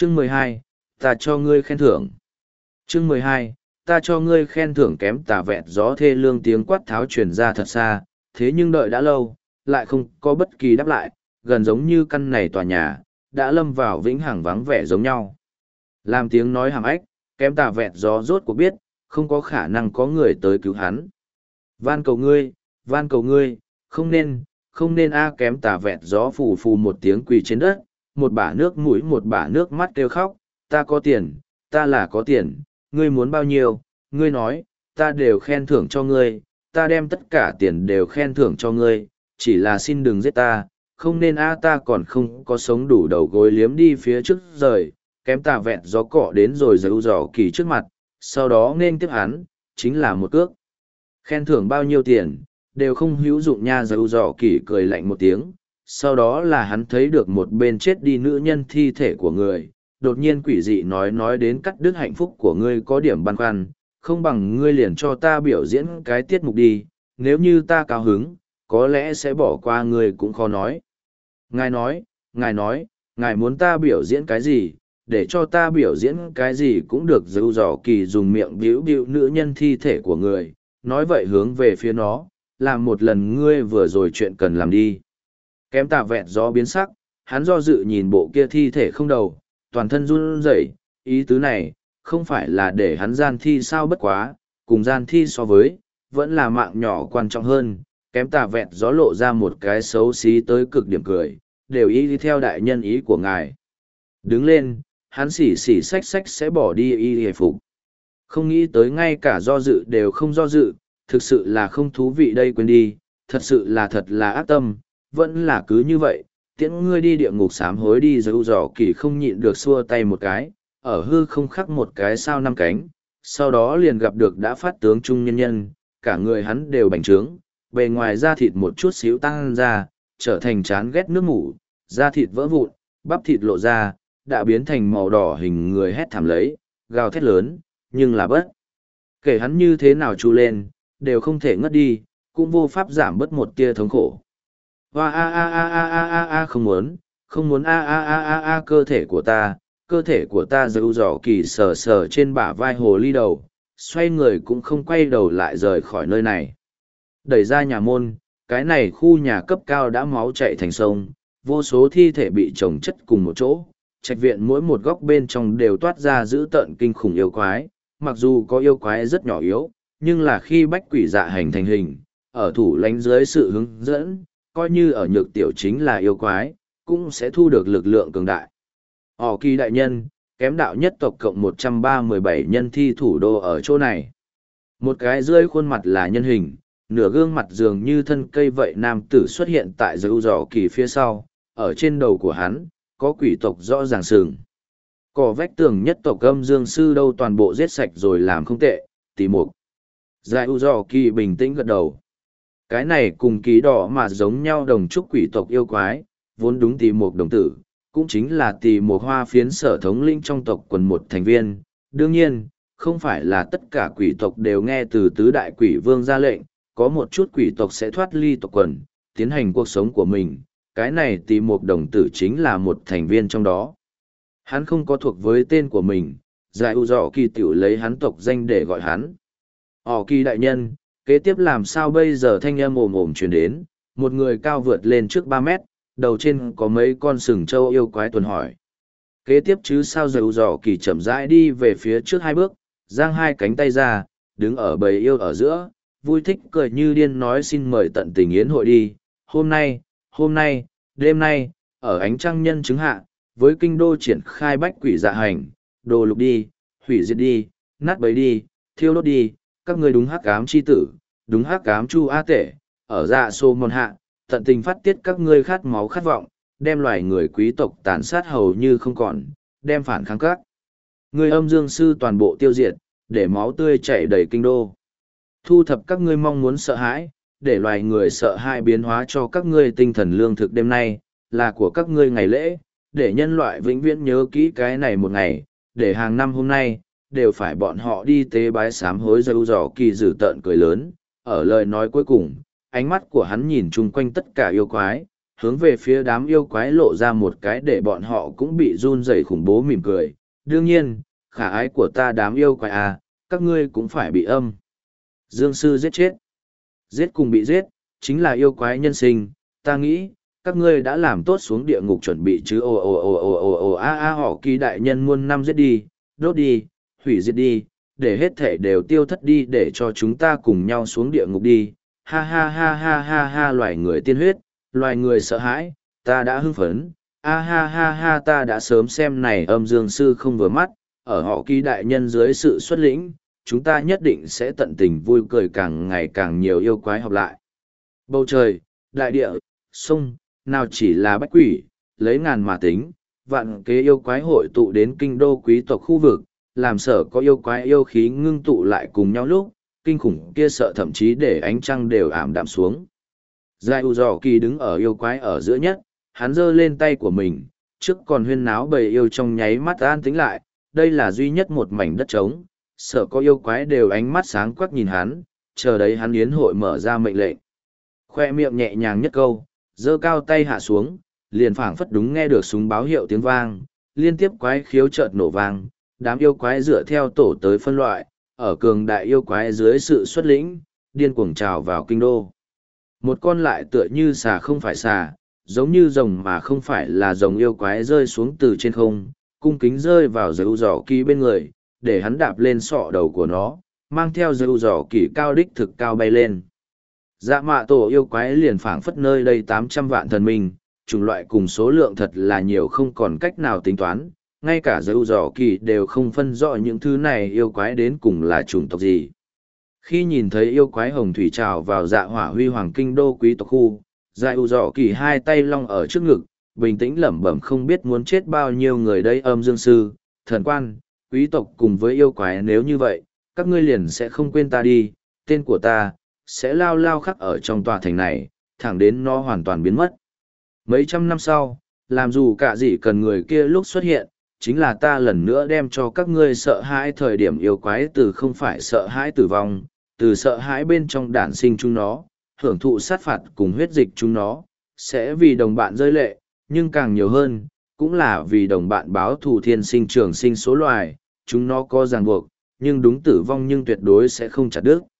Chương 12, ta cho ngươi khen thưởng. Chương 12, ta cho ngươi khen thưởng. Kém tà vẹt gió thê lương tiếng quát tháo truyền ra thật xa, thế nhưng đợi đã lâu, lại không có bất kỳ đáp lại, gần giống như căn này tòa nhà, đã lâm vào vĩnh hằng vắng vẻ giống nhau. Làm tiếng nói hàm ếch, kém tà vẹt gió rốt cuộc biết, không có khả năng có người tới cứu hắn. Van cầu ngươi, không nên kém tà vẹt gió phù phù một tiếng quỳ trên đất, một bả nước mũi một bả nước mắt kêu khóc, ta có tiền, ta là có tiền, ngươi muốn bao nhiêu, ngươi nói, ta đều khen thưởng cho ngươi, ta đem tất cả tiền đều khen thưởng cho ngươi, chỉ là xin đừng giết ta, không nên ta còn không có sống đủ đầu gối liếm đi phía trước rời, kém tà vẹt gió cọ đến rồi giấu giỏ kỳ trước mặt, sau đó nên tiếp hắn, chính là một cước. Khen thưởng bao nhiêu tiền, đều không hữu dụng nha. Giấu giỏ kỳ cười lạnh một tiếng, sau đó là hắn thấy được một bên chết đi nữ nhân thi thể của người, đột nhiên quỷ dị nói đến cắt đứt hạnh phúc của ngươi có điểm băn khoăn, không bằng ngươi liền cho ta biểu diễn cái tiết mục đi, nếu như ta cao hứng, có lẽ sẽ bỏ qua ngươi cũng khó nói. Ngài muốn ta biểu diễn cái gì, để cho ta biểu diễn cái gì cũng được. Dấu dò kỳ dùng miệng bĩu bĩu nữ nhân thi thể của người, nói vậy hướng về phía nó, làm một lần ngươi vừa rồi chuyện cần làm đi. Kém tà vẹt gió biến sắc, hắn do dự nhìn bộ kia thi thể không đầu, toàn thân run rẩy, ý tứ này, không phải là để hắn gian thi sao, bất quá, cùng gian thi so với, vẫn là mạng nhỏ quan trọng hơn. Kém tà vẹt gió lộ ra một cái xấu xí tới cực điểm cười, đều ý theo đại nhân ý của ngài. Đứng lên, hắn xỉ xách sẽ bỏ đi y hề phục. Không nghĩ tới ngay cả do dự đều không do dự, thực sự là không thú vị đây, quên đi, thật là ác tâm, vẫn là cứ như vậy, tiễn ngươi đi địa ngục sám hối đi. Dấu dò kỳ không nhịn được xua tay một cái, ở hư không khắc một cái sao năm cánh, sau đó liền gặp được đã phát tướng trung nhân, cả người hắn đều bành trướng, bề ngoài da thịt một chút xíu tăng ra, trở thành chán ghét nước mủ, da thịt vỡ vụn, bắp thịt lộ ra, đã biến thành màu đỏ hình người, hét thảm lấy, gào thét lớn, nhưng là bất kể hắn như thế nào chu lên, đều không thể ngất đi, cũng vô pháp giảm bớt một tia thống khổ. Hoa không muốn cơ thể của ta. Dấu dò kỳ sờ trên bả vai hồ ly đầu, xoay người cũng không quay đầu lại rời khỏi nơi này. Đẩy ra nhà môn, cái này khu nhà cấp cao đã máu chạy thành sông, vô số thi thể bị chồng chất cùng một chỗ, trạch viện mỗi một góc bên trong đều toát ra dữ tợn kinh khủng yêu quái, mặc dù có yêu quái rất nhỏ yếu, nhưng là khi bách quỷ dạ hành thành hình, ở thủ lánh dưới sự hướng dẫn, coi như ở nhược tiểu chính là yêu quái, cũng sẽ thu được lực lượng cường đại. Kỳ đại nhân, kém đạo nhất tộc cộng 137 nhân thi thủ đô ở chỗ này. Một cái rơi khuôn mặt là nhân hình, nửa gương mặt dường như thân cây vậy nam tử xuất hiện tại dấu giỏ kỳ phía sau, ở trên đầu của hắn, có quỷ tộc rõ ràng sừng. Cỏ vách tường nhất tộc âm dương sư đâu toàn bộ giết sạch rồi làm không tệ, tỷ mục. Giải u giỏ kỳ bình tĩnh gật đầu. Cái này cùng ký đỏ mà giống nhau đồng trúc quỷ tộc yêu quái, vốn đúng tỷ mục đồng tử, cũng chính là tỷ mục hoa phiến sở thống lĩnh trong tộc quần một thành viên. Đương nhiên, không phải là tất cả quỷ tộc đều nghe từ tứ đại quỷ vương ra lệnh, có một chút quỷ tộc sẽ thoát ly tộc quần, tiến hành cuộc sống của mình. Cái này tỷ mục đồng tử chính là một thành viên trong đó. Hắn không có thuộc với tên của mình, giải u dọ kỳ tiểu lấy hắn tộc danh để gọi hắn. Kỳ đại nhân, kế tiếp làm sao bây giờ? Thanh âm ồm truyền đến, một người cao vượt lên trước 3 mét, đầu trên có mấy con sừng trâu yêu quái tuần hỏi. Kế tiếp chứ sao? Giải u dọ kỳ chậm rãi đi về phía trước 2 bước, giang 2 cánh tay ra, đứng ở bầy yêu ở giữa, vui thích cười như điên nói xin mời tận tình yến hội đi. Hôm nay, đêm nay, ở ánh trăng nhân chứng hạ, với kinh đô triển khai bách quỷ dạ hành, đồ lục đi, hủy diệt đi, nát bấy đi, thiêu đốt đi, các ngươi đúng hắc ám chi tử, đúng hắc ám chu a tể, ở dạ xô môn hạ, tận tình phát tiết các ngươi khát máu khát vọng, đem loài người quý tộc tàn sát hầu như không còn, đem phản kháng các ngươi âm dương sư toàn bộ tiêu diệt, để máu tươi chảy đầy kinh đô. Thu thập các ngươi mong muốn sợ hãi, để loài người sợ hãi biến hóa cho các ngươi tinh thần lương thực. Đêm nay là của các ngươi ngày lễ, để nhân loại vĩnh viễn nhớ kỹ cái này một ngày, để hàng năm hôm nay đều phải bọn họ đi tế bái sám hối. Dâu dò kỳ dữ tợn cười lớn, ở lời nói cuối cùng, ánh mắt của hắn nhìn chung quanh tất cả yêu quái, hướng về phía đám yêu quái lộ ra một cái để bọn họ cũng bị run rẩy khủng bố mỉm cười. Đương nhiên, khả ái của ta đám yêu quái à, các ngươi cũng phải bị âm. Dương sư giết chết. Giết cùng bị giết, chính là yêu quái nhân sinh, ta nghĩ, các ngươi đã làm tốt xuống địa ngục chuẩn bị chứ họ kỳ đại nhân muôn năm giết đi, đốt đi, hủy diệt đi, để hết thể đều tiêu thất đi để cho chúng ta cùng nhau xuống địa ngục đi. Ha ha ha ha ha ha loài người tiên huyết, loài người sợ hãi, ta đã hưng phấn. A ha ha ha ta đã sớm xem này âm dương sư không vừa mắt, ở họ kỳ đại nhân dưới sự xuất lĩnh, chúng ta nhất định sẽ tận tình vui cười càng ngày càng nhiều yêu quái hợp lại. Bầu trời, đại địa, sông, nào chỉ là bách quỷ, lấy ngàn mà tính, vạn kế yêu quái hội tụ đến kinh đô quý tộc khu vực, làm sở có yêu quái yêu khí ngưng tụ lại cùng nhau lúc, kinh khủng kia sợ thậm chí để ánh trăng đều ảm đạm xuống. Giai U Dò Kỳ đứng ở yêu quái ở giữa nhất, hắn giơ lên tay của mình, trước còn huyên náo bầy yêu trong nháy mắt an tĩnh lại, đây là duy nhất một mảnh đất trống, sợ có yêu quái đều ánh mắt sáng quắc nhìn hắn, chờ đấy hắn yến hội mở ra mệnh lệnh. Khoe miệng nhẹ nhàng nhất câu, giơ cao tay hạ xuống, liền phảng phất đúng nghe được súng báo hiệu tiếng vang, liên tiếp quái khiếu chợt nổ vang, đám yêu quái dựa theo tổ tới phân loại, ở cường đại yêu quái dưới sự xuất lĩnh, điên cuồng trào vào kinh đô. Một con lại tựa như xà không phải xà, giống như rồng mà không phải là rồng yêu quái rơi xuống từ trên không, cung kính rơi vào dấu giỏ kỳ bên người, để hắn đạp lên sọ đầu của nó, mang theo dấu giỏ kỳ cao đích thực cao bay lên. Dạ mạ tổ yêu quái liền phảng phất nơi đây 800 vạn thần minh, chủng loại cùng số lượng thật là nhiều không còn cách nào tính toán, ngay cả dấu giỏ kỳ đều không phân rõ những thứ này yêu quái đến cùng là chủng tộc gì. Khi nhìn thấy yêu quái hồng thủy trào vào dạ hỏa huy hoàng kinh đô quý tộc khu, dạ ưu dọ kỳ hai tay long ở trước ngực, bình tĩnh lẩm bẩm không biết muốn chết bao nhiêu người đây âm dương sư, thần quan, quý tộc cùng với yêu quái nếu như vậy, các ngươi liền sẽ không quên ta đi, tên của ta, sẽ lao lao khắc ở trong tòa thành này, thẳng đến nó hoàn toàn biến mất. Mấy trăm năm sau, làm dù cả gì cần người kia lúc xuất hiện, chính là ta lần nữa đem cho các ngươi sợ hãi thời điểm yêu quái từ không phải sợ hãi tử vong, từ sợ hãi bên trong đản sinh chúng nó, hưởng thụ sát phạt cùng huyết dịch chúng nó, sẽ vì đồng bạn rơi lệ, nhưng càng nhiều hơn, cũng là vì đồng bạn báo thù thiên sinh trường sinh số loài, chúng nó có ràng buộc, nhưng đúng tử vong nhưng tuyệt đối sẽ không chặt đứt.